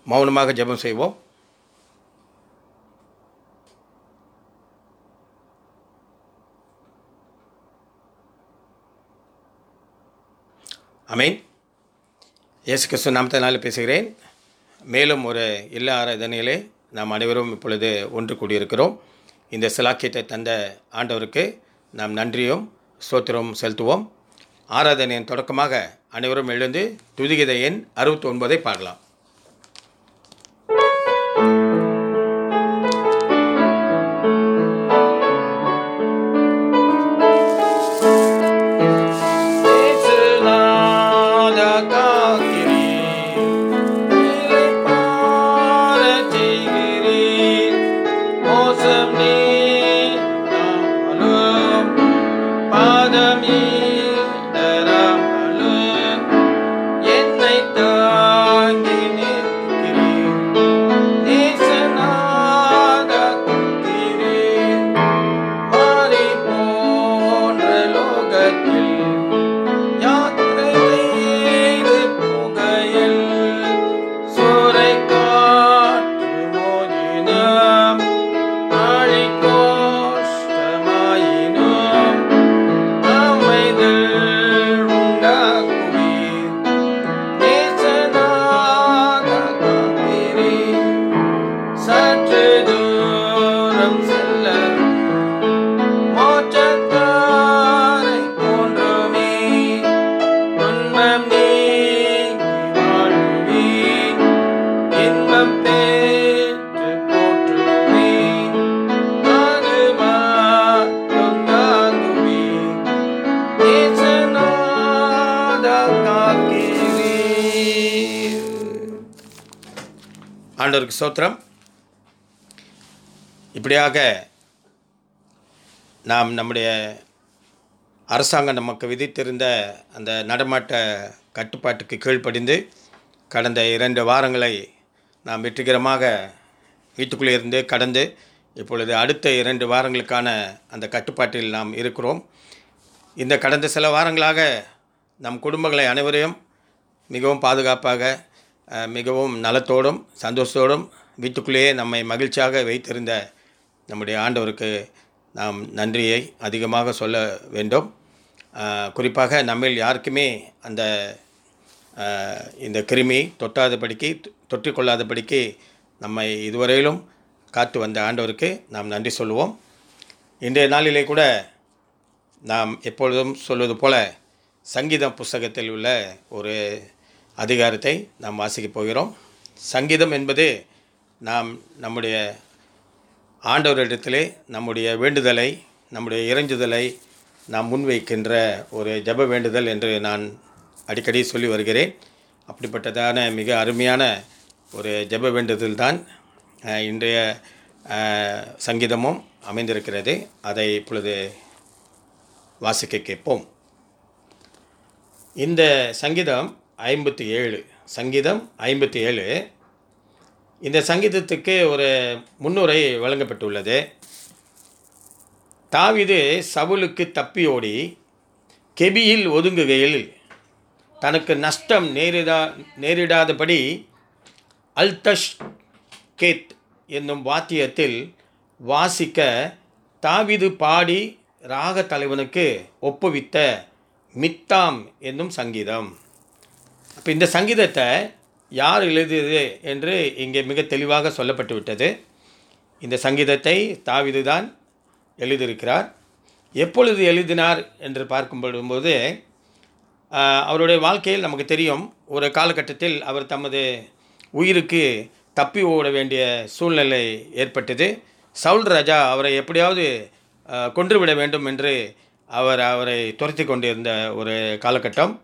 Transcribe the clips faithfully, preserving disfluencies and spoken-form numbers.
மௌனமாக ஜெபம் செய்வோம். ஆமென். இயேசு கிறிஸ்து நாமத்தினாலே பேசுகிறேன். மேலும் ஒரு இல்ல ஆராதனையிலே நாம் அனைவரும் இப்பொழுது ஒன்று கூடியிருக்கிறோம். இந்த சிலாக்கியத்தை தந்த ஆண்டவருக்கு நாம் நன்றியும் ஸ்தோத்திரமும் செலுத்துவோம். ஆராதனையின் தொடக்கமாக அனைவரும் எழுந்து துதிகீதை எண் அறுபத்தி ஒன்பதை பாடலாம். ஆண்டவருக்கு ஸ்தோத்திரம். இப்படியாக நாம் நம்முடைய அரசாங்கம் நமக்கு விதித்திருந்த அந்த நடமாட்ட கட்டுப்பாட்டுக்கு கீழ்ப்படிந்து கடந்த இரண்டு வாரங்களை நாம் வெற்றிகரமாக வீட்டுக்குள்ளே இருந்து கடந்து இப்பொழுது அடுத்த இரண்டு வாரங்களுக்கான அந்த கட்டுப்பாட்டில் நாம் இருக்கிறோம். இந்த கடந்த சில வாரங்களாக நம் குடும்பங்களை அனைவரையும் மிகவும் பாதுகாப்பாக மிகவும் நலத்தோடும் சந்தோஷத்தோடும் வீட்டுக்குள்ளேயே நம்மை மகிழ்ச்சியாக வைத்திருந்த நம்முடைய ஆண்டவருக்கு நாம் நன்றியை அதிகமாக சொல்ல வேண்டும். குறிப்பாக நம்மில் யாருக்குமே அந்த இந்த கிருமி தொட்டாதபடிக்கு தொற்றிக்கொள்ளாதபடிக்கு நம்மை இதுவரையிலும் காத்து வந்த ஆண்டவருக்கு நாம் நன்றி சொல்லுவோம். இன்றைய நாளிலே கூட நாம் எப்பொழுதும் சொல்வது போல சங்கீதம் புஸ்தகத்தில் உள்ள ஒரு அதிகாரத்தை நாம் வாசிக்கப் போகிறோம். சங்கீதம் என்பது நாம் நம்முடைய ஆண்டவரிடத்திலே நம்முடைய வேண்டுதலை நம்முடைய இறைஞ்சுதலை நாம் முன்வைக்கின்ற ஒரு ஜெப வேண்டுதல் என்று நான் அடிக்கடி சொல்லி வருகிறேன். அப்படிப்பட்டதான மிக அருமையான ஒரு ஜெப வேண்டுதல் தான் இன்றைய சங்கீதமும் அமைந்திருக்கிறது. அதை இப்பொழுது வாசிக்க கேட்போம். இந்த சங்கீதம் ஐம்பத்தி ஏழு சங்கீதம் ஐம்பத்தி ஏழு இந்த சங்கீதத்துக்கு ஒரு முன்னுரை வழங்கப்பட்டுள்ளது. தாவீது சவுலுக்கு தப்பி ஓடி கெபியில் ஒதுங்குகையில் தனக்கு நஷ்டம் நேரிடா நேரிடாதபடி அல்தஷ் கேத் என்னும் வாத்தியத்தில் வாசிக்க தாவீது பாடி ராக தலைவனுக்கு ஒப்புவித்த மித்தாம் என்னும் சங்கீதம். அப்போ இந்த சங்கீதத்தை யார் எழுதியது என்று இங்கே மிக தெளிவாக சொல்லப்பட்டு விட்டது. இந்த சங்கீதத்தை தாவீது தான் எழுதியிருக்கிறார். எப்பொழுது எழுதினார் என்று பார்க்கும்போது அவருடைய வாழ்க்கையில் நமக்கு தெரியும், ஒரு காலகட்டத்தில் அவர் தமது உயிருக்கு தப்பி ஓட வேண்டிய சூழ்நிலை ஏற்பட்டது. சவுல் ராஜா அவரை எப்படியாவது கொன்றுவிட வேண்டும் என்று அவர் அவரை துரத்தி கொண்டிருந்த ஒரு காலகட்டம்.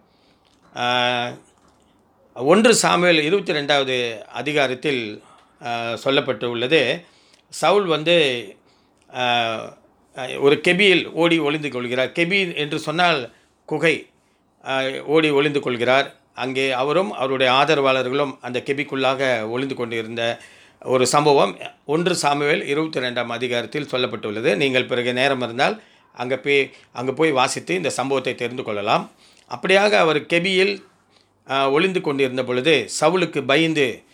ஒன்று சாமுவேல் இருபத்தி ரெண்டாவது அதிகாரத்தில் சொல்லப்பட்டு உள்ளது. சவுல் வந்து ஒரு கெபியில் ஓடி ஒளிந்து கொள்கிறார். கெபி என்று சொன்னால் குகை. ஓடி ஒளிந்து கொள்கிறார். அங்கே அவரும் அவருடைய ஆதரவாளர்களும் அந்த கெபிக்குள்ளாக ஒளிந்து கொண்டிருந்த ஒரு சம்பவம் ஒன்று சாமுவேல் இருபத்தி ரெண்டாம் அதிகாரத்தில் சொல்லப்பட்டுள்ளது. நீங்கள் பிறகு நேரம் இருந்தால் அங்கே போய் அங்கே போய் வாசித்து இந்த சம்பவத்தை தெரிந்து கொள்ளலாம். அப்படியாக அவர் கெபியில் ஒளிந்து கொண்டிருந்த பொழுது சவுலுக்கு பயந்து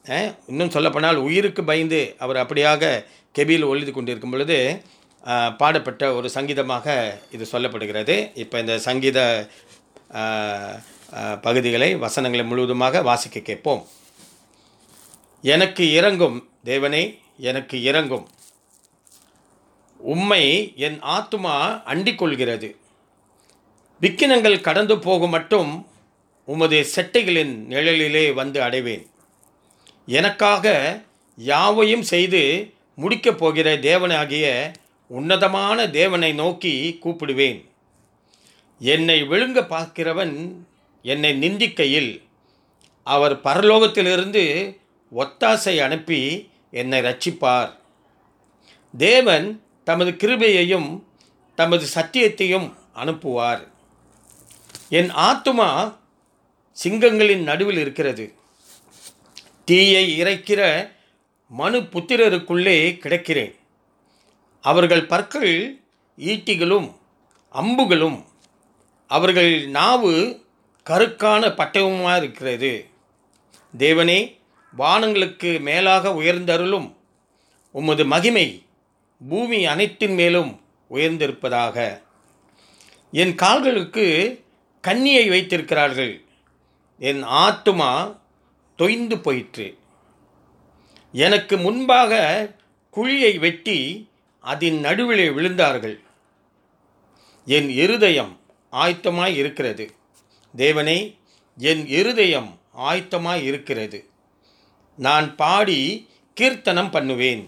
அஹ், இன்னும் சொல்லப்போனால் உயிருக்கு பயந்து அவர் அப்படியாக கெபியில் ஒளிந்து கொண்டிருக்கும் பொழுது அஹ், பாடப்பட்ட ஒரு சங்கீதமாக இது சொல்லப்படுகிறது. இப்போ இந்த சங்கீத அஹ், அஹ், பகுதிகளை வசனங்களை முழுவதுமாக வாசிக்க கேட்போம். எனக்கு இறங்கும் தேவனே, எனக்கு இறங்கும். உம்மை என் ஆத்துமா அண்டிக் கொள்கிறது. விக்கினங்கள் கடந்து போகும் மட்டும் உமது செட்டைகளின் நிழலிலே வந்து அடைவேன். எனக்காக யாவையும் செய்து முடிக்கப் போகிற தேவனாகிய உன்னதமான தேவனை நோக்கி கூப்பிடுவேன். என்னை விழுங்க பார்க்கிறவன் என்னை நிந்திக்கையில் அவர் பரலோகத்திலிருந்து ஒத்தாசை அனுப்பி என்னை ரட்சிப்பார். தேவன் தமது கிருபையையும் தமது சத்தியத்தையும் அனுப்புவார். என் ஆத்துமா சிங்கங்களின் நடுவில் இருக்கிறது. தீயை இறைக்கிற மனு புத்திரருக்குள்ளே கிடக்கிறேன். அவர்கள் பற்கள் ஈட்டிகளும் அம்புகளும், அவர்கள் நாவு கருக்கான பட்டயமுமாக இருக்கிறது. தேவனே, வானங்களுக்கு மேலாக உயர்ந்தருளும். உமது மகிமை பூமி அனைத்தின் மேலும் உயர்ந்திருப்பதாக. என் கால்களுக்கு கண்ணியை வைத்திருக்கிறார்கள். என் ஆத்துமா தொய்ந்து போயிற்று. எனக்கு முன்பாக குழியை வெட்டி அதன் நடுவிலே விழுந்தார்கள். என் இருதயம் ஆயத்தமாய் இருக்கிறது. தேவனே, என் இருதயம் ஆயத்தமாய் இருக்கிறது. நான் பாடி கீர்த்தனம் பண்ணுவேன்.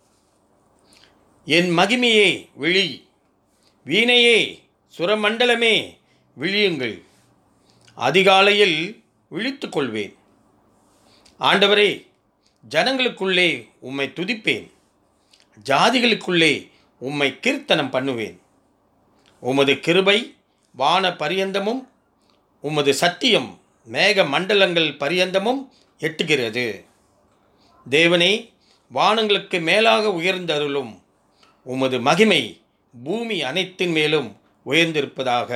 என் மகிமையே விழி, வீணையே சுரமண்டலமே விழியுங்கள். அதிகாலையில் விழித்து கொள்வேன். ஆண்டவரே, ஜனங்களுக்குள்ளே உம்மை துதிப்பேன். ஜாதிகளுக்குள்ளே உம்மை கீர்த்தனம் பண்ணுவேன். உமது கிருபை வான பரியந்தமும் உமது சத்தியம் மேக மண்டலங்கள் பரியந்தமும் எட்டுகிறது. தேவனே, வானங்களுக்கு மேலாக உயர்ந்தருளும். உமது மகிமை பூமி அனைத்தின் மேலும் உயர்ந்திருப்பதாக.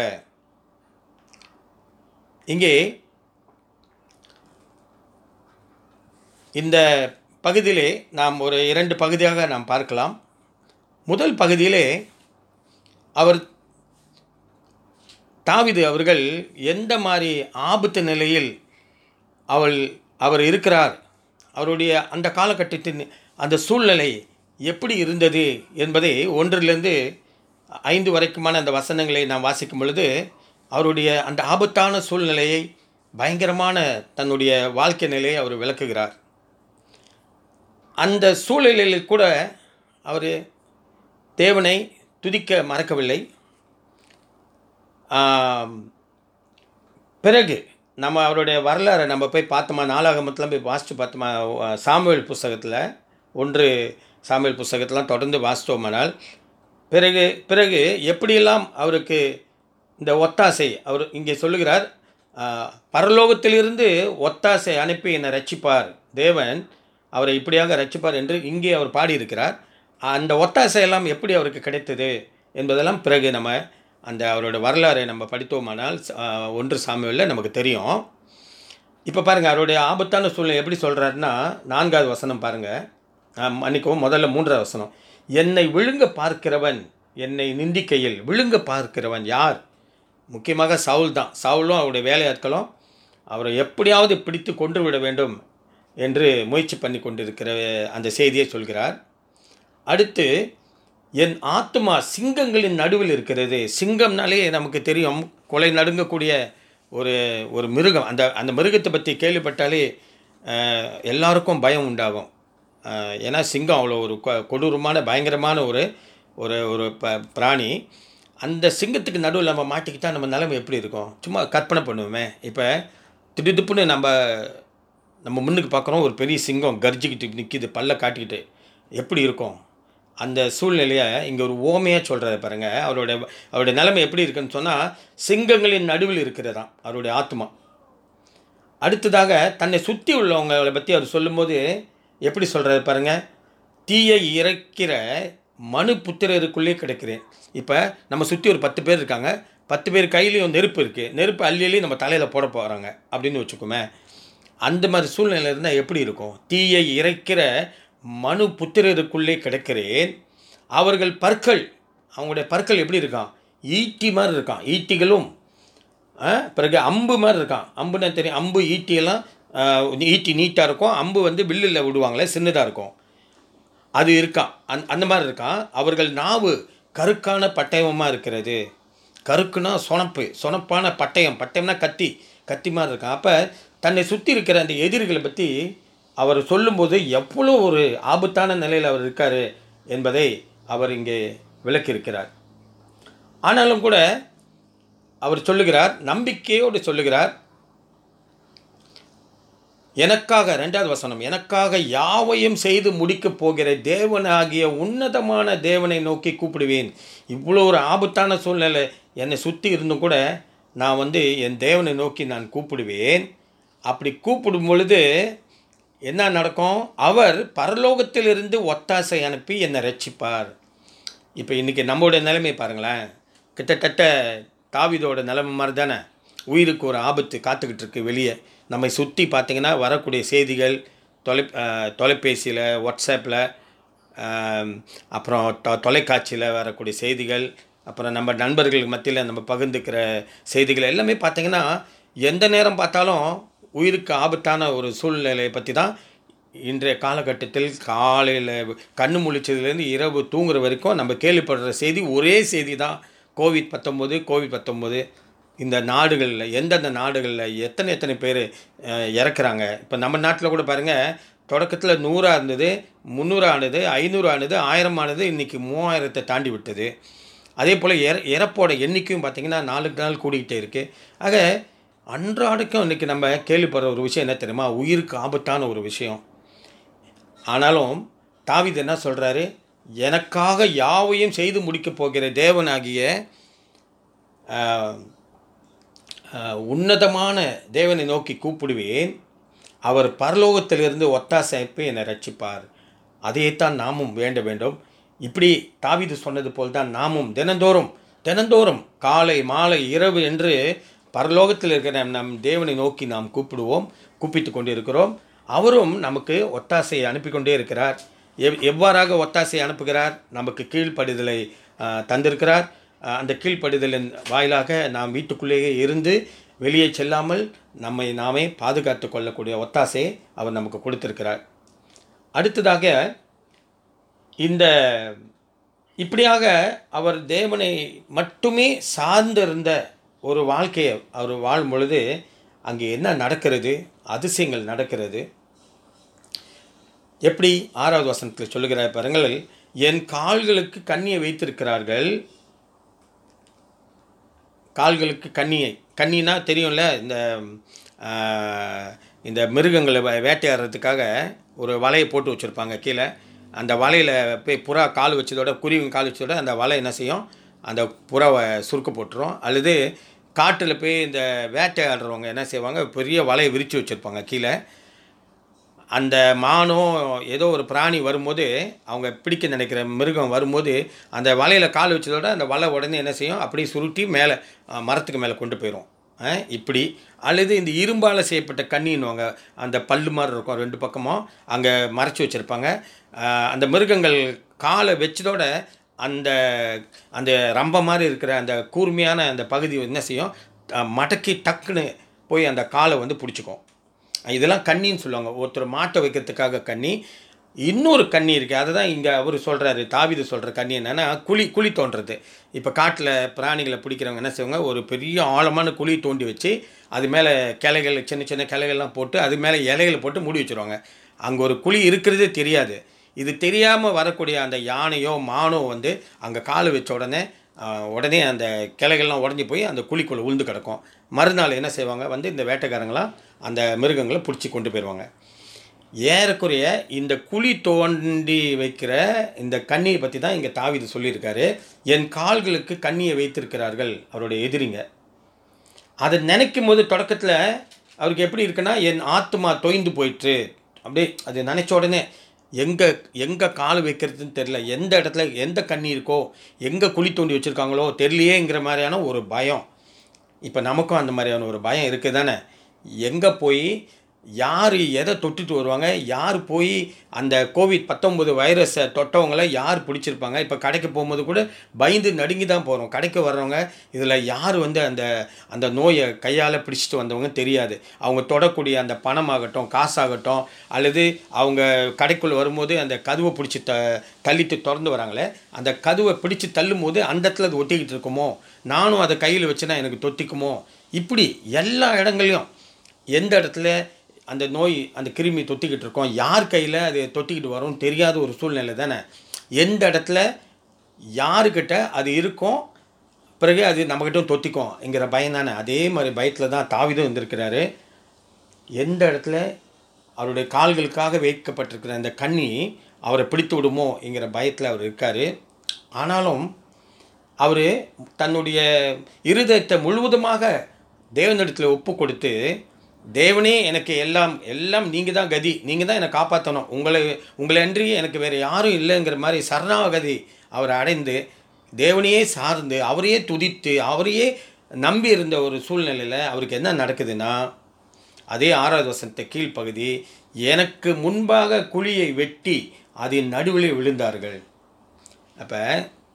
இங்கே இந்த பகுதியிலே நாம் ஒரு இரண்டு பகுதியாக நாம் பார்க்கலாம். முதல் பகுதியிலே அவர் தாவீது அவர்கள் எந்த மாதிரி ஆபத்து நிலையில் அவள் அவர் இருக்கிறார், அவருடைய அந்த காலகட்டத்தின் அந்த சூழ்நிலை எப்படி இருந்தது என்பதை ஒன்றிலிருந்து ஐந்து வரைக்குமான அந்த வசனங்களை நாம் வாசிக்கும் பொழுது அவருடைய அந்த ஆபத்தான சூழ்நிலையை, பயங்கரமான தன்னுடைய வாழ்க்கை நிலையை அவர் விளக்குகிறார். அந்த சூழ்நிலையில் கூட அவர் தேவனை துதிக்க மறக்கவில்லை. பிறகு நம்ம அவருடைய வரலாறை நம்ம போய் பார்த்தோமா, நாளாகமத்தில் போய் வாசித்து பார்த்தோமா, சாமுவேல் புஸ்தகத்தில் ஒன்று சாமுவேல் புஸ்தகத்தெலாம் தொடர்ந்து வாசித்தோமானால் பிறகு பிறகு எப்படியெல்லாம் அவருக்கு இந்த ஒத்தாசை அவர் இங்கே சொல்லுகிறார். பரலோகத்திலிருந்து ஒத்தாசை அனுப்பி என்னை ரட்சிப்பார். தேவன் அவரை இப்படியாக ரட்சிப்பார் என்று இங்கே அவர் பாடியிருக்கிறார். அந்த ஒத்தாசையெல்லாம் எப்படி அவருக்கு கிடைத்தது என்பதெல்லாம் பிறகு நம்ம அந்த அவரோட வரலாறை நம்ம படித்தோமானால் ஒன்று சாமுவேலில் நமக்கு தெரியும். இப்போ பாருங்கள், அவருடைய ஆபத்தான சூழ்நிலை எப்படி சொல்கிறாருன்னா, நான்காவது வசனம் பாருங்கள், மன்னிக்கவும், முதல்ல மூன்றாவது வசனம். என்னை விழுங்க பார்க்கிறவன் என்னை நிந்திக்கையில். விழுங்க பார்க்கிறவன் யார்? முக்கியமாக சவுல் தான். சவுலும் அவருடைய வேலையாட்களும் அவரை எப்படியாவது பிடித்து கொன்று விட வேண்டும் என்று முயற்சி பண்ணி கொண்டிருக்கிற அந்த செய்தியை சொல்கிறார். அடுத்து, என் ஆத்துமா சிங்கங்களின் நடுவில் இருக்கிறது. சிங்கம்னாலே நமக்கு தெரியும், கொலை நடுங்கக்கூடிய ஒரு ஒரு மிருகம். அந்த அந்த மிருகத்தை பற்றி கேள்விப்பட்டாலே எல்லாருக்கும் பயம் உண்டாகும். ஏன்னா சிங்கம் அவ்வளோ ஒரு கொடூரமான பயங்கரமான ஒரு ஒரு ஒரு ப பிராணி. அந்த சிங்கத்துக்கு நடுவில் நம்ம மாட்டிக்கிட்டால் நம்ம நிலைமை எப்படி இருக்கும்? சும்மா கற்பனை பண்ணுவோமே. இப்போ திடுதிப்புன்னு நம்ம நம்ம முன்னுக்கு பார்க்குறோம், ஒரு பெரிய சிங்கம் கர்ஜிக்கிட்டு நிற்கிது, பல்ல காட்டிக்கிட்டு, எப்படி இருக்கும்? அந்த சூழ்நிலையை இங்கே ஒரு ஓமையாக சொல்கிறாரு பாருங்கள். அவருடைய அவருடைய நிலைமை எப்படி இருக்குன்னு சொன்னால், சிங்கங்களின் நடுவில் இருக்கிறதாம் அவருடைய ஆத்மா. அடுத்ததாக தன்னை சுற்றி உள்ளவங்களை பற்றி அவர் சொல்லும்போது எப்படி சொல்கிறாரு பாருங்கள். தீயை இறைக்கிற மனு புத்திரருக்குள்ளே கிடைக்கிறேன். இப்போ நம்ம சுற்றி ஒரு பத்து பேர் இருக்காங்க, பத்து பேர் கையிலையும் நெருப்பு இருக்குது, நெருப்பு அள்ளி அள்ளி நம்ம தலையில் போட போகிறாங்க அப்படின்னு வச்சுக்கோமே. அந்த மாதிரி சூழ்நிலை இருந்தால் எப்படி இருக்கும்? தீயை இறைக்கிற மனு புத்திரருக்குள்ளே கிடக்கிறேன். அவர்கள் பற்கள், அவங்களுடைய பற்கள் எப்படி இருக்கான்? ஈட்டி மாதிரி இருக்கான். ஈட்டிகளும் பிறகு அம்பு மாதிரி இருக்கான். அம்புன்னா தெரியும், அம்பு ஈட்டியெல்லாம் ஈட்டி நீட்டாக இருக்கும், அம்பு வந்து வில்லில் விடுவாங்களே சின்னதாக இருக்கும், அது இருக்கான். அந் அந்த மாதிரி இருக்கான். அவர்கள் நாவு கருக்கான பட்டயமாக இருக்கிறது. கருக்குன்னா சொனப்பு, சொனப்பான பட்டயம், பட்டயம்னா கத்தி, கத்தி மாதிரி இருக்கான். அப்போ தன்னை சுற்றி இருக்கிற அந்த எதிரிகளை பற்றி அவர் சொல்லும்போது எவ்வளோ ஒரு ஆபத்தான நிலையில் அவர் இருக்கார் என்பதை அவர் இங்கே விளக்கியிருக்கிறார். ஆனாலும் கூட அவர் சொல்லுகிறார், நம்பிக்கையோடு சொல்லுகிறார், எனக்காக, ரெண்டாவது வசனம், எனக்காக யாவையும் செய்து முடிக்கப் போகிற தேவனாகிய உன்னதமான தேவனை நோக்கி கூப்பிடுவேன். இவ்வளோ ஒரு ஆபத்தான சூழ்நிலை என்னை சுற்றி இருந்தும் கூட நான் வந்து என் தேவனை நோக்கி நான் கூப்பிடுவேன். அப்படி கூப்பிடும் பொழுது என்ன நடக்கும்? அவர் பரலோகத்திலிருந்து ஒத்தாசை அனுப்பி என்னை ரட்சிப்பார். இப்போ இன்றைக்கி நம்மளுடைய நிலைமை பாருங்களேன், கிட்டத்தட்ட தாவீதோட நிலைமை மாதிரி தானே. உயிருக்கு ஒரு ஆபத்து காத்துக்கிட்டு இருக்கு வெளியே. நம்மை சுற்றி பார்த்திங்கன்னா வரக்கூடிய செய்திகள் தொலை தொலைபேசியில், வாட்ஸ்அப்பில், அப்புறம் தொ தொலைக்காட்சியில் வரக்கூடிய செய்திகள், அப்புறம் நம்ம நண்பர்களுக்கு மத்தியில் நம்ம பகிர்ந்துக்கிற செய்திகள் எல்லாமே பார்த்திங்கன்னா எந்த நேரம் பார்த்தாலும் உயிருக்கு ஆபத்தான ஒரு சூழ்நிலையை பற்றி தான் இன்றைய காலகட்டத்தில் காலையில் கண்ணு முழிச்சதுலேருந்து இரவு தூங்குற வரைக்கும் நம்ம கேள்விப்படுற செய்தி ஒரே செய்தி தான். கோவிட் பத்தொம்போது கோவிட் பத்தொம்போது இந்த நாடுகளில், எந்தெந்த நாடுகளில் எத்தனை எத்தனை பேர் இறக்குறாங்க. இப்போ நம்ம நாட்டில் கூட பாருங்கள், தொடக்கத்தில் நூறாக இருந்தது, முந்நூறு ஆனது, ஐநூறு ஆனது, ஆயிரம் ஆனது, இன்றைக்கி மூவாயிரத்தை தாண்டி விட்டது. அதே போல் இற இறப்போட எண்ணிக்கையும் பார்த்திங்கன்னா நாளுக்கு நாள் கூடிக்கிட்டே இருக்குது. ஆக அன்றாடுக்கும் இன்றைக்கி நம்ம கேள்விப்படுற ஒரு விஷயம் என்ன தெரியுமா? உயிருக்கு ஆபத்தான ஒரு விஷயம். ஆனாலும் தாவீது என்ன சொல்கிறாரு? எனக்காக யாவையும் செய்து முடிக்கப் போகிற தேவனாகிய உன்னதமான தேவனை நோக்கி கூப்பிடுவேன். அவர் பரலோகத்திலிருந்து ஒத்தாசைப்பு என்னை ரட்சிப்பார். அதையேத்தான் நாமும் வேண்ட வேண்டும். இப்படி தாவீது சொன்னது போல் தான் நாமும் தினந்தோறும் தினந்தோறும் காலை மாலை இரவு என்று பரலோகத்தில் இருக்கிற நம் தேவனை நோக்கி நாம் கூப்பிடுவோம், கூப்பிட்டு கொண்டு இருக்கிறோம். அவரும் நமக்கு ஒத்தாசையை அனுப்பி கொண்டே இருக்கிறார். எவ் எவ்வாறாக ஒத்தாசையை அனுப்புகிறார்? நமக்கு கீழ்ப்படிதலை தந்திருக்கிறார். அந்த கீழ்ப்படிதலின் வாயிலாக நாம் வீட்டுக்குள்ளேயே இருந்து வெளியே செல்லாமல் நம்மை நாமே பாதுகாத்து கொள்ளக்கூடிய ஒத்தாசையை அவர் நமக்கு கொடுத்திருக்கிறார். அடுத்ததாக இந்த இப்படியாக அவர் தேவனை மட்டுமே சார்ந்திருந்த ஒரு வாழ்க்கையை அவர் வாழும் பொழுது அங்கே என்ன நடக்கிறது? அதிசயங்கள் நடக்கிறது. எப்படி? ஆறாவது வசனத்தில் சொல்லுகிறார் பாருங்கள், என் கால்களுக்கு கண்ணியை வைத்திருக்கிறார்கள். கால்களுக்கு கண்ணியை, கண்ணினா தெரியும்ல, இந்த இந்த மிருகங்களை வேட்டையாடுறதுக்காக ஒரு வலையை போட்டு வச்சுருப்பாங்க கீழே. அந்த வலையில் போய் புறா கால் வச்சதோட, குருவி கால் வச்சதோட அந்த வலை என்ன செய்யும்? அந்த புறாவை சுருக்க போட்டுரும். அல்லது காட்டில் போய் இந்த வேட்டையாடுறவங்க என்ன செய்வாங்க? பெரிய வலையை விரித்து வச்சுருப்பாங்க கீழே. அந்த மானோ ஏதோ ஒரு பிராணி வரும்போது, அவங்க பிடிக்க நினைக்கிற மிருகம் வரும்போது அந்த வலையில் கால் வச்சதோட அந்த வலை உடனே என்ன செய்யும்? அப்படியே சுருட்டி மேலே மரத்துக்கு மேலே கொண்டு போயிடும். இப்படி. அல்லது இந்த இரும்பால் செய்யப்பட்ட கண்ணின்னுவாங்க, அந்த பல்லு மாதிரி இருக்கும் ரெண்டு பக்கமும், அங்கே மறைச்சி வச்சுருப்பாங்க. அந்த மிருகங்கள் காலை வச்சதோட அந்த அந்த ரம்ப மாதிரி இருக்கிற அந்த கூர்மையான அந்த பகுதி என்ன செய்யும்? மடக்கி டக்குன்னு போய் அந்த காலை வந்து பிடிச்சிக்கும். இதெல்லாம் கண்ணின்னு சொல்லுவாங்க. ஒருத்தர் மாட்டை வைக்கிறதுக்காக கண்ணி. இன்னொரு கண்ணி இருக்குது, அதை தான் இங்கே அவர் சொல்கிறாரு, தாவீது சொல்கிற கண்ணி என்னென்னா குழி குழி தோன்றது. இப்போ காட்டில் பிராணிகளை பிடிக்கிறவங்க என்ன செய்வாங்க? ஒரு பெரிய ஆழமான குழி தோண்டி வச்சு அது மேலே கிளைகள், சின்ன சின்ன கிளைகள்லாம் போட்டு அது மேலே இலைகளை போட்டு மூடி வச்சுருவாங்க. அங்கே ஒரு குழி இருக்கிறதே தெரியாது. இது தெரியாமல் வரக்கூடிய அந்த யானையோ மானோ வந்து அங்கே கால் வச்ச உடனே உடனே அந்த கிளைகள்லாம் உடஞ்சி போய் அந்த குழிக்குள்ளே உளுந்து கிடக்கும். மறுநாள் என்ன செய்வாங்க? வந்து இந்த வேட்டைக்காரங்களாம் அந்த மிருகங்களை பிடிச்சி கொண்டு போயிடுவாங்க. ஏறக்குறைய இந்த குழி தோண்டி வைக்கிற இந்த கண்ணியை பற்றி தான் இங்கே தாவீது சொல்லியிருக்காரு. என் கால்களுக்கு கண்ணியை வைத்திருக்கிறார்கள் அவருடைய எதிரிங்க. அதை நினைக்கும் போது தொடக்கத்தில் அவருக்கு எப்படி இருக்குன்னா, என் ஆத்மா தொய்ந்து போயிட்டு அப்படியே அது நினச்ச உடனே எங்கே எங்கே கால் வைக்கிறதுன்னு தெரில, எந்த இடத்துல எந்த கண்ணி இருக்கோ, எங்கே குழி தோண்டி வச்சுருக்காங்களோ தெரியலையேங்கிற மாதிரியான ஒரு பயம். இப்போ நமக்கும் அந்த மாதிரியான ஒரு பயம் இருக்குது தானே. எங்கே போய் யார் எதை தொட்டுட்டு வருவாங்க, யார் போய் அந்த கோவிட் பத்தொம்பது வைரஸை தொட்டவங்கள யார் பிடிச்சிருப்பாங்க. இப்போ கடைக்கு போகும்போது கூட பயந்து நடுங்கி தான் போகிறோம். கடைக்கு வர்றவங்க இதில் யார் வந்து அந்த அந்த நோயை கையால் பிடிச்சிட்டு வந்தவங்க தெரியாது. அவங்க தொடக்கூடிய அந்த பணமாகட்டும், காசாகட்டும், அல்லது அவங்க கடைக்குள்ளே வரும்போது அந்த கதவை பிடிச்சி த தள்ளிட்டு திறந்து வராங்களே, அந்த கதவை பிடிச்சி தள்ளும் போது அந்த இடத்துல அது ஒட்டிக்கிட்டு இருக்குமோ, நானும் அதை கையில் வச்சுனா எனக்கு தொத்திக்குமோ, இப்படி எல்லா இடங்களையும் எந்த இடத்துல அந்த நோய் அந்த கிருமி தொத்திக்கிட்டு இருக்கோம், யார் கையில் அது தொத்திக்கிட்டு வரும் தெரியாத ஒரு சூழ்நிலை தானே. எந்த இடத்துல யாருக்கிட்ட அது இருக்கும், பிறகு அது நம்மக்கிட்ட தொத்திக்கும் என்கிற பயம் தானே. அதே மாதிரி பயத்தில் தான் தாவீதும் இருந்திருக்கிறாரு. எந்த இடத்துல அவருடைய கால்களுக்காக வைக்கப்பட்டிருக்கிற அந்த கண்ணி அவரை பிடித்து விடுமோ என்கிற பயத்தில் அவர் இருக்கார். ஆனாலும் அவர் தன்னுடைய இருதயத்தை முழுவதுமாக தேவனிடத்தில் ஒப்பு கொடுத்து, தேவனே எனக்கு எல்லாம் எல்லாம் நீங்கள் தான் கதி, நீங்கள் தான் என்னை காப்பாற்றணும், உங்களை உங்களை அன்றி எனக்கு வேறு யாரும் இல்லைங்கிற மாதிரி சரணாகதி அவர் அடைந்து தேவனையே சார்ந்து அவரையே துதித்து அவரையே நம்பி இருந்த ஒரு சூழ்நிலையில் அவருக்கு என்ன நடக்குதுன்னா, அதே ஆறாவது வசனத்தை கீழ்ப்பகுதி, எனக்கு முன்பாக குழியை வெட்டி அதன் நடுவில் விழுந்தார்கள். அப்போ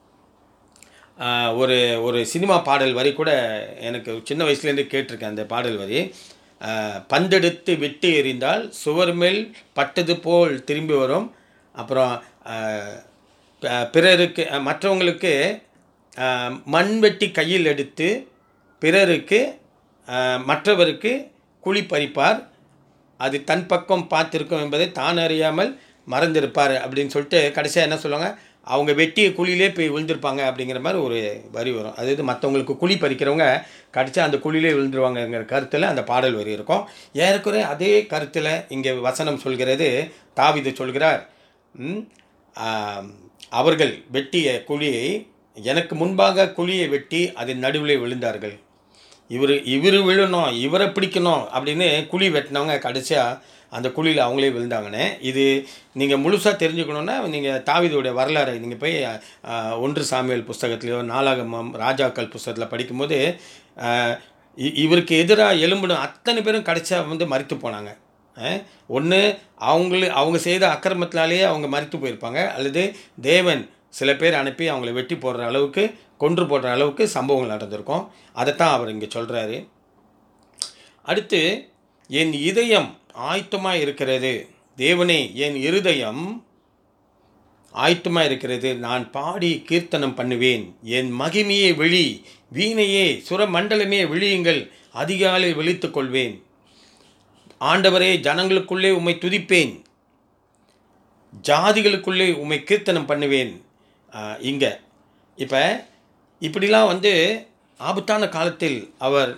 ஒரு ஒரு சினிமா பாடல் வரி கூட எனக்கு சின்ன வயசுலேருந்து கேட்டிருக்கேன். அந்த பாடல் வரி, பந்தெடுத்து வெட்டி எறிந்தால் சுவர் மேல் பட்டது போல் திரும்பி வரும். அப்புறம் பிறருக்கு மற்றவங்களுக்கு மண் வெட்டி கையில் எடுத்து பிறருக்கு மற்றவருக்கு குழி பறிப்பார், அது தன் பக்கம் பார்த்திருக்கும் என்பதை தான் அறியாமல் மறந்திருப்பார் அப்படின்னு சொல்லிட்டு கடைசியாக என்ன சொல்லுவாங்க, அவங்க வெட்டிய குழியிலே போய் விழுந்திருப்பாங்க அப்படிங்கிற மாதிரி ஒரு வரி வரும். அதாவது மற்றவங்களுக்கு குழி பறிக்கிறவங்க கடிச்சா அந்த குழியிலே விழுந்துருவாங்கங்கிற கருத்தில் அந்த பாடல் வரி இருக்கும். ஏறக்குறைய அதே கருத்தில் இங்கே வசனம் சொல்கிறது. தாவீது சொல்கிறார், அவர்கள் வெட்டிய குழியை, எனக்கு முன்பாக குழியை வெட்டி அதன் நடுவில் விழுந்தார்கள். இவர் இவர் விழணும், இவரை பிடிக்கணும் அப்படின்னு குழி வெட்டினவங்க கடைசியாக அந்த குழியில் அவங்களே விழுந்தாங்கன்னு. இது நீங்கள் முழுசாக தெரிஞ்சுக்கணுன்னா நீங்கள் தாவீதுடைய வரலாறை நீங்கள் போய் ஒன்று சாமுவேல் புஸ்தகத்துலையோ நாளாகமம் ராஜாக்கள் புஸ்தகத்தில் படிக்கும்போது இவருக்கு எதிராக எலும்பின அத்தனை பேரும் கடைசியாக வந்து மரித்து போனாங்க. ஒன்று அவங்களு அவங்க செய்த அக்கிரமத்தினாலேயே அவங்க மரித்து போயிருப்பாங்க, அல்லது தேவன் சில பேர் அனுப்பி அவங்கள வெட்டி போடுற அளவுக்கு கொன்று போடுற அளவுக்கு சம்பவங்கள் நடந்திருக்கும். அதைத்தான் அவர் இங்கே சொல்கிறாரு. அடுத்து, என் இதயம் ஆயத்தமாக இருக்கிறது, தேவனே என் இருதயம் ஆயத்தமாக இருக்கிறது, நான் பாடி கீர்த்தனம் பண்ணுவேன், என் மகிமையே விழி, வீணையே சுரமண்டலமே விழியுங்கள், அதிகாலை விழித்து கொள்வேன். ஆண்டவரே, ஜனங்களுக்குள்ளே உம்மை துதிப்பேன், ஜாதிகளுக்குள்ளே உம்மை கீர்த்தனம் பண்ணுவேன். இங்கே இப்போ இப்படிலாம் வந்து ஆபத்தான காலத்தில் அவர்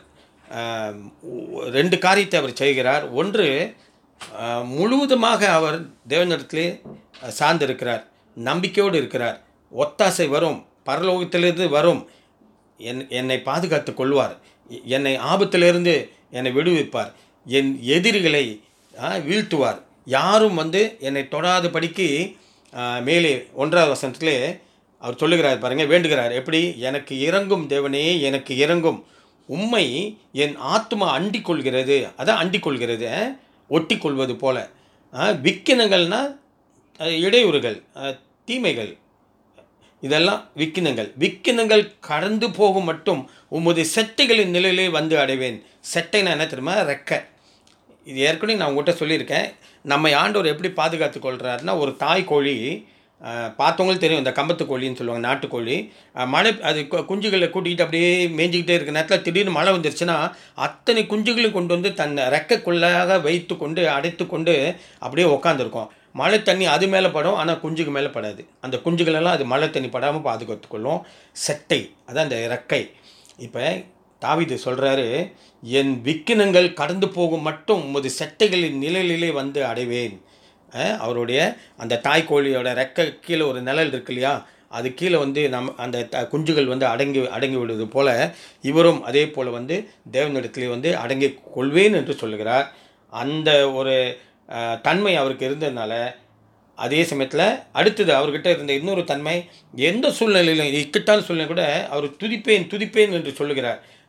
ரெண்டு காரியத்தை அவர் செய்கிறார். ஒன்று, முழுவதுமாக அவர் தேவனிடத்திலே சார்ந்திருக்கிறார், நம்பிக்கையோடு இருக்கிறார். ஒத்தாசை வரும், பரலோகத்திலிருந்து வரும், என் என்னை பாதுகாத்து கொள்வார், என்னை ஆபத்திலிருந்து என்னை விடுவிப்பார், என் எதிரிகளை வீழ்த்துவார், யாரும் வந்து என்னை தொடாதபடிக்கு மேலே ஒன்றாவது வசனத்திலே அவர் சொல்லுகிறார் பாருங்கள், வேண்டுகிறார். எப்படி? எனக்கு இறங்கும் தேவனே, எனக்கு இறங்கும், உம்மை என் ஆத்மா அண்டிக் கொள்கிறது. அதான் அண்டிக் கொள்கிறது, ஒட்டி கொள்வது போல. விக்கினங்கள்னால் இடையூறுகள், தீமைகள், இதெல்லாம் விக்கினங்கள். விக்கினங்கள் கடந்து போகும் மட்டும் உமது செட்டைகளின் நிலையிலே வந்து அடைவேன். செட்டைனா என்ன தெரியுமா? ரெக்கை. இது ஏற்கனவே நான் உங்கள்கிட்ட சொல்லியிருக்கேன். நம்மை ஆண்டவர் எப்படி பாதுகாத்து கொள்கிறாருன்னா, ஒரு தாய் கோழி பார்த்தவங்களுக்கு தெரியும், இந்த கம்பத்து கோழின்னு சொல்லுவாங்க, நாட்டுக்கோழி. மழை அது குஞ்சுகளை கூட்டிகிட்டு அப்படியே மேய்ஞ்சிக்கிட்டே இருக்கிற நேரத்தில் திடீர்னு மழை வந்துருச்சுன்னா அத்தனை குஞ்சுகளையும் கொண்டு வந்து தன் ரெக்கைக்குள்ளாக வைத்து கொண்டு அடைத்து கொண்டு அப்படியே உக்காந்துருக்கும். மழை தண்ணி அது மேலே படும், ஆனால் குஞ்சுக்கு மேலே படாது. அந்த குஞ்சுகளெல்லாம் அது மழை தண்ணி படாமல் பாதுகாத்துக்கொள்ளும். செட்டை, அதான் அந்த ரெக்கை. இப்போ தாவீது சொல்கிறாரு, என் விக்கினங்கள் கடந்து போகும் மட்டும் உமது செட்டைகளின் நிழலிலே வந்து அடைவேன். அவருடைய அந்த தாய்க்கோழியோட ரெக்கை கீழே ஒரு நிழல் இருக்கு இல்லையா, அது கீழே வந்து நம் அந்த த குஞ்சுகள் வந்து அடங்கி அடங்கி விடுவது போல் இவரும் அதே போல் வந்து தேவனிடத்திலே வந்து அடங்கி கொள்வேன் என்று சொல்லுகிறார். அந்த ஒரு தன்மை அவருக்கு இருந்ததுனால, அதே சமயத்தில் அடுத்தது அவர்கிட்ட இருந்த இன்னொரு தன்மை, எந்த சூழ்நிலையிலும் இக்கட்டான சூழ்நிலை கூட அவர் துதிப்பேன் துதிப்பேன் என்று சொல்லுகிறார்.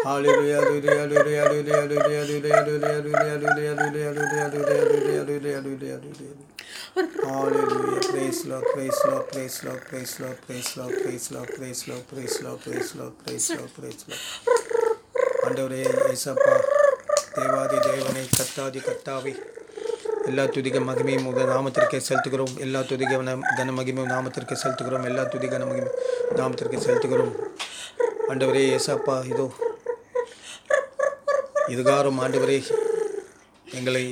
Hallelujah, hallelujah, hallelujah, hallelujah, hallelujah, hallelujah, hallelujah, hallelujah, hallelujah, hallelujah, hallelujah, hallelujah. Hallelujah. Praise Lord, praise Lord, praise Lord, praise Lord, praise Lord, praise Lord, praise Lord, praise Lord, praise Lord, praise Lord, praise Lord. ஆண்டவரே இயேசப்பா, தேவாதி தேவனை, கத்தாதி கத்தாவி, எல்லா துதிக மகிமையும் உங்கள் நாமத்திற்கே செலுத்துகிறோம். எல்லா துதிக கன மகிமையும் நாமத்திற்கு செலுத்துகிறோம். எல்லா துதி கன மகிமையும் நாமத்திற்கு செலுத்துகிறோம். ஆண்டவரே இயேசப்பா, இதோ இதுகாரும் ஆண்டவரே எங்களை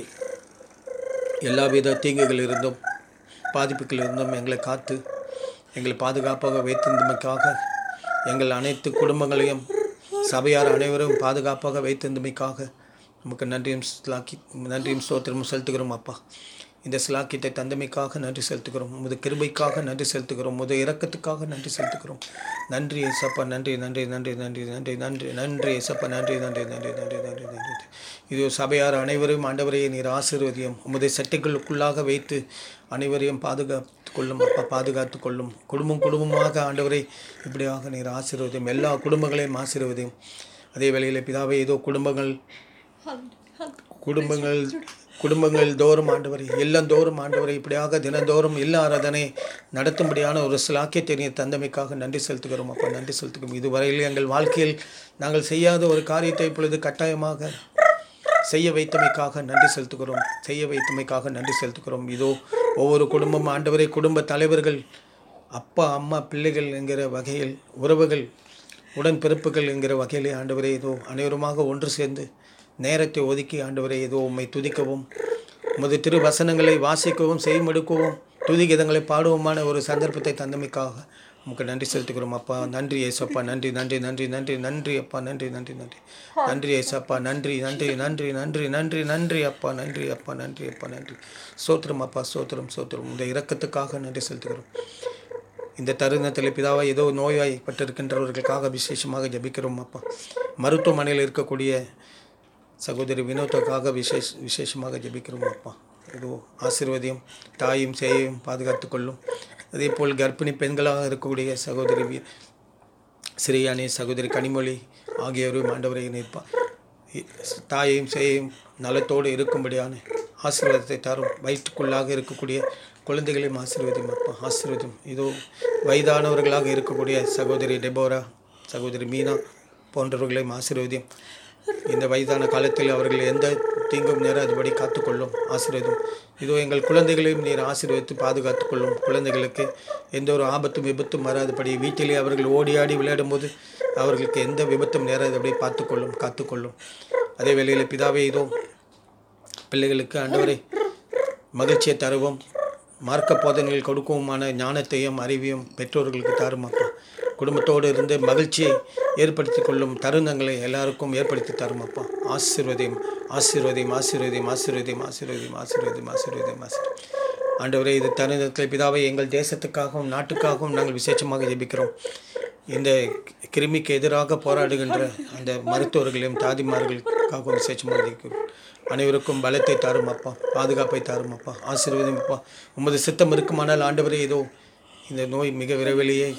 எல்லாவித தீங்குகள் இருந்தும் பாதிப்புகள் இருந்தும் எங்களை காத்து எங்களை பாதுகாப்பாக வைத்திருந்தமைக்காக, எங்கள் அனைத்து குடும்பங்களையும் சபையார் அனைவரும் பாதுகாப்பாக வைத்திருந்தமைக்காக நமக்கு நன்றியும் ஸ்லாக்கி நன்றியும் ஸ்தோத்திரமும் செலுத்துகிறோம். அப்பா, இந்த ஸ்லாக்கியத்தை தந்தமைக்காக நன்றி செலுத்துகிறோம். உமது கிருபைக்காக நன்றி செலுத்துகிறோம். உமது இரக்கத்துக்காக நன்றி செலுத்துகிறோம். நன்றி ஏசப்பா, நன்றி நன்றி நன்றி நன்றி நன்றி நன்றி நன்றி ஏசப்பா, நன்றி நன்றி நன்றி நன்றி நன்றி நன்றி. இது சபையார் அனைவரும் ஆண்டவரையே நீர் ஆசீர்வதியும். உமது சட்டைகளுக்குள்ளாக வைத்து அனைவரையும் பாதுகாத்து கொள்ளும். அப்பா, பாதுகாத்து கொள்ளும். குடும்பம் குடும்பமாக ஆண்டவரை இப்படியாக நீர் ஆசீர்வதியும். எல்லா குடும்பங்களையும் ஆசீர்வதியும். அதே வேளையில் பிதாவே, ஏதோ குடும்பங்கள் குடும்பங்கள் குடும்பங்கள் தோறும் ஆண்டவரை, இல்லந்தோறும் ஆண்டவரை இப்படியாக தினந்தோறும் இல்ல ஆராதனை நடத்தும்படியான ஒரு சிலாக்கியத்தை நீர் தந்தமைக்காக நன்றி செலுத்துகிறோம். அப்பா, நன்றி செலுத்துகிறோம். இதுவரையில் எங்கள் வாழ்க்கையில் நாங்கள் செய்யாத ஒரு காரியத்தை இப்பொழுது கட்டாயமாக செய்ய வைத்தமைக்காக நன்றி செலுத்துகிறோம். செய்ய வைத்தமைக்காக நன்றி செலுத்துகிறோம். இதோ ஒவ்வொரு குடும்பம் ஆண்டவரை, குடும்ப தலைவர்கள், அப்பா அம்மா பிள்ளைகள் என்கிற வகையில், உறவுகள் உடன்பிறப்புகள் என்கிற வகையிலே ஆண்டவரே, இதோ அனைவருமாக ஒன்று சேர்ந்து நேரத்தை ஒதுக்கி ஆண்டவரை ஏதோ உம்மை துதிக்கவும், உமது திரு வசனங்களை வாசிக்கவும், செய்மடுக்கவும், துதிகீதங்களை பாடுவோமான ஒரு சந்தர்ப்பத்தை தந்தமைக்காக உமக்கு நன்றி செலுத்துகிறோம். அப்பா, நன்றி ஏசப்பா, நன்றி நன்றி நன்றி நன்றி நன்றி அப்பா, நன்றி நன்றி நன்றி நன்றி ஏசப்பா, நன்றி நன்றி நன்றி நன்றி நன்றி நன்றி அப்பா, நன்றி அப்பா, நன்றி அப்பா, நன்றி. சோத்திரம் அப்பா, சோத்திரம் சோத்திரம். இந்த இரக்கத்துக்காக நன்றி செலுத்துகிறோம். இந்த தருணத்தில் பிதாவை, ஏதோ நோய்வாய்ப்பட்டிருக்கின்றவர்களுக்காக விசேஷமாக ஜபிக்கிறோம். அப்பா, மருத்துவமனையில் இருக்கக்கூடிய சகோதரி வினோத்துக்காக விசேஷ விசேஷமாக ஜபிக்கிறோம். அப்பா, இதோ ஆசீர்வதியும். தாயும் சேயையும் பாதுகாத்து கொள்ளும். அதே போல் கர்ப்பிணி பெண்களாக இருக்கக்கூடிய சகோதரி ஸ்ரீயானி, சகோதரி கனிமொழி ஆகியோரும் ஆண்டவரை நிற்பா தாயையும் சேயையும் நலத்தோடு இருக்கும்படியான ஆசீர்வாதத்தை தரும். வயிற்றுக்குள்ளாக இருக்கக்கூடிய குழந்தைகளையும் ஆசீர்வதியும். அப்பா, ஆசீர்வதியும். இதோ வயதானவர்களாக இருக்கக்கூடிய சகோதரி டெபோரா, சகோதரி மீனா போன்றவர்களையும் ஆசீர்வதியும். இந்த வயதான காலத்தில் அவர்கள் எந்த தீங்கும் நேராதபடி காத்துக்கொள்ளும். ஆசீர்வதியும். இதோ எங்கள் குழந்தைகளையும் நீர் ஆசீர்வதித்து பாதுகாத்து கொள்ளும். குழந்தைகளுக்கு எந்த ஒரு ஆபத்தும் விபத்தும் வராதபடி, வீட்டிலே அவர்கள் ஓடி ஆடி விளையாடும் போது அவர்களுக்கு எந்த விபத்தும் நேராதபடி பார்த்துக்கொள்ளும், காத்துக்கொள்ளும். அதே வேளையில் பிதாவே, இதோ பிள்ளைகளுக்கு ஆண்டவரை மகிழ்ச்சியை தருவோம். மார்க்க போதனைகள் கொடுக்கவுமான ஞானத்தையும் அறிவையும் பெற்றோர்களுக்கு தாரும். அப்பா, குடும்பத்தோடு இருந்து மகிழ்ச்சியை ஏற்படுத்தி கொள்ளும் தருணங்களை எல்லாருக்கும் ஏற்படுத்தி தரும். அப்பா, ஆசீர்வதியும் ஆசீர்வதியும் ஆசீர்வதியும் ஆசீர்வதியும் ஆசீர்வதியும் ஆசீர்வதியும் ஆசீர்வதியும் ஆசீர்வதியும். ஆண்டவரே, இது தருணத்தில் பிதாவை, எங்கள் தேசத்துக்காகவும் நாட்டுக்காகவும் நாங்கள் விசேஷமாக ஜெபிக்கிறோம். இந்த கிருமிக்கு எதிராக போராடுகின்ற அந்த மருத்துவர்களையும் தாதிமார்களுக்காகவும் விசேஷமாக ஜெபிக்கிறோம். அனைவருக்கும் பலத்தை தாரும். அப்பா, பாதுகாப்பை தாரும். அப்பா, ஆசீர்வதியும். அப்பா, உமது சித்தம் இருக்குமானால் ஆண்டவரே, இதோ இந்த நோய் மிக விரைவிலேயே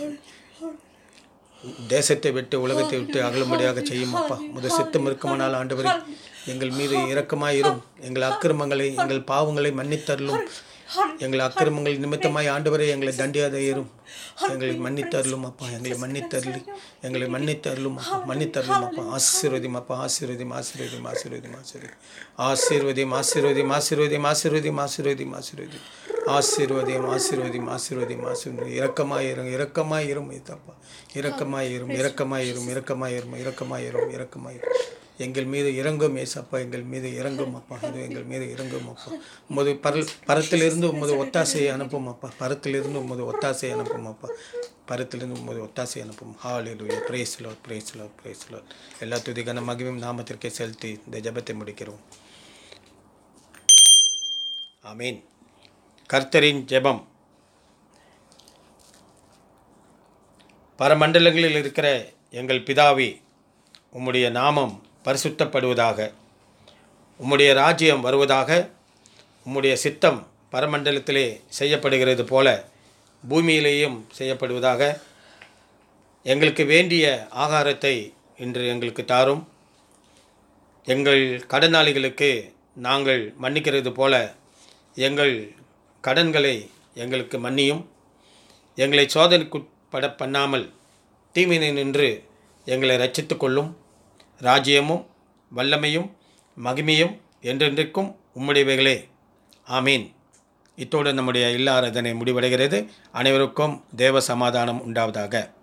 தேசத்தை விட்டு உலகத்தை விட்டு அகலும்படியாக செய்யும். அப்பா, முதல் சித்தம் இருக்குமானால் ஆண்டவரே, எங்கள் மீது இரக்கமாயிரும். எங்கள் அக்கிரமங்களை, எங்கள் பாவங்களை மன்னித்தருளும். எங்கள் அக்கிரமங்கள் நிமித்தமாய் ஆண்டவரே எங்களை தண்டியாதையரும். எங்களை மன்னித்தருளும். அப்பா, எங்களை மன்னித்தருளி எங்களை மன்னித்தருளும். மன்னித்தருளும். அப்பா, ஆசீர்வதியும். அப்பா, ஆசீர்வதியும் ஆசீர்வதியும் ஆசீர்வதியும் ஆசீர்வதியும் ஆசீர்வதியும் ஆசீர்வதியும் ஆசீர்வதியும் ஆசீர்வதியும் ஆசீர்வதியும் ஆசீர்வதியும் ஆசீர்வதியும் ஆசீர்வதியும் ஆசீர்வதியும் இரக்கமாயிரும், இரக்கமாயிரும். இதப்பா, இரக்கமாயிரும், இரக்கமாயிரும், இரக்கமாயிரும், இரக்கமாயிரும், இரக்கமாயிரும். எங்கள் மீது இறங்கும் ஏசப்பா, எங்கள் மீது இறங்கும். அப்பா, இது எங்கள் மீது இறங்கும். அப்பா, உமது பர பரத்திலிருந்து உமது ஒத்தாசையை அனுப்பும். அப்பா, பரத்திலிருந்து உமது ஒத்தாசையை அனுப்பும். அப்பா, பரத்திலிருந்து உமது ஒத்தாசை அனுப்பும். Hallelujah. Praise Lord, praise Lord, praise Lord. எல்லா துதிக்கான மகிமையும் நாமத்திற்கே செலுத்தி இந்த ஜெபத்தை முடிக்கிறோம். ஆமீன். கர்த்தரின் ஜெபம். பரமண்டலங்களில் இருக்கிற எங்கள் பிதாவே, உம்முடைய நாமம் பரிசுத்தப்படுவதாக. உம்முடைய ராஜ்யம் வருவதாக. உம்முடைய சித்தம் பரமண்டலத்திலே செய்யப்படுகிறது போல பூமியிலேயும் செய்யப்படுவதாக. எங்களுக்கு வேண்டிய ஆகாரத்தை இன்று எங்களுக்கு தாரும். எங்கள் கடனாளிகளுக்கு நாங்கள் மன்னிக்கிறது போல எங்கள் கடன்களை எங்களுக்கு மன்னியும். எங்களை சோதனைக்குட்பட பண்ணாமல் தீமையை நின்று எங்களை ரட்சித்து கொள்ளும். ராஜ்யமும் வல்லமையும் மகிமையும் என்றென்றைக்கும் உம்முடையவைகளே. ஆமீன். இத்தோடு நம்முடைய இல்ல ஆராதனை முடிவடைகிறது. அனைவருக்கும் தேவ சமாதானம் உண்டாவதாக.